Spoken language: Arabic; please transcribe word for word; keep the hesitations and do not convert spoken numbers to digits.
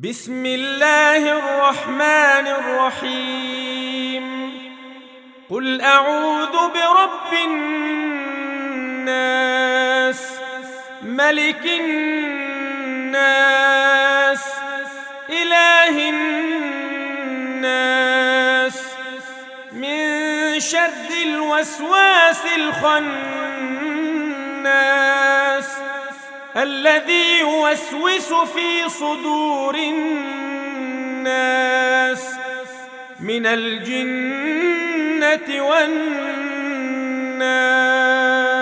بسم الله الرحمن الرحيم قل أعوذ برب الناس ملك الناس إله الناس من شر الوسواس الخناس الذي يوسوس في صدور الناس من الجنة والناس.